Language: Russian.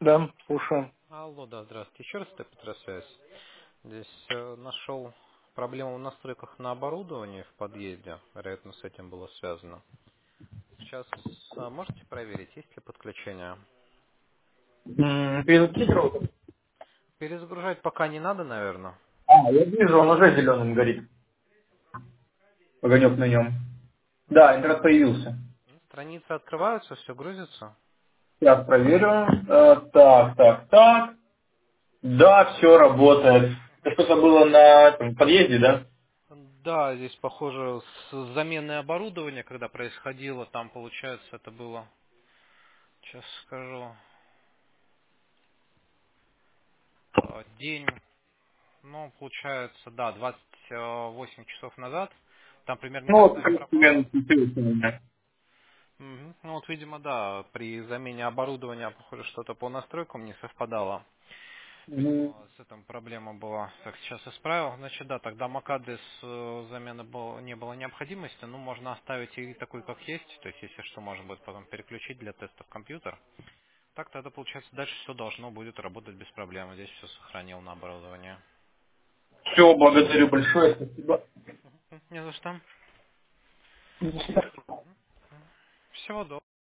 Да, слушаю. Алло, да, здравствуйте. Еще раз Петросвязь. Здесь нашел проблему в настройках на оборудовании в подъезде. Вероятно, с этим было связано. Сейчас можете проверить, есть ли подключение? Перезапустить роутер? Перезагружать пока не надо, наверное. Я вижу, он уже зеленым горит. Огонек на нем. Да, интернет появился. Страницы открываются, все грузится. Сейчас проверю. Так. Да, все работает. Это что-то было на подъезде, да? Да, здесь похоже с заменой оборудования, когда происходило, там получается это было, сейчас скажу, день. Ну, получается, да, 28 часов назад. Там примерно Ну, вот месяц как примерно пропало. случилось у меня. Мгм. Ну, вот, видимо, да, при замене оборудования, похоже, что-то по настройкам не совпадало. Мгм. Видимо, с этим проблема была. Так, сейчас исправил. Значит, да, тогда MAC-адрес замены не было необходимости. Ну, можно оставить и такой, как есть. То есть, если что, можно будет потом переключить для теста в компьютер. Так, тогда, получается, дальше все должно будет работать без проблем. Здесь все сохранил на оборудование. Все, благодарю большое, спасибо. Не за что. Всего доброго.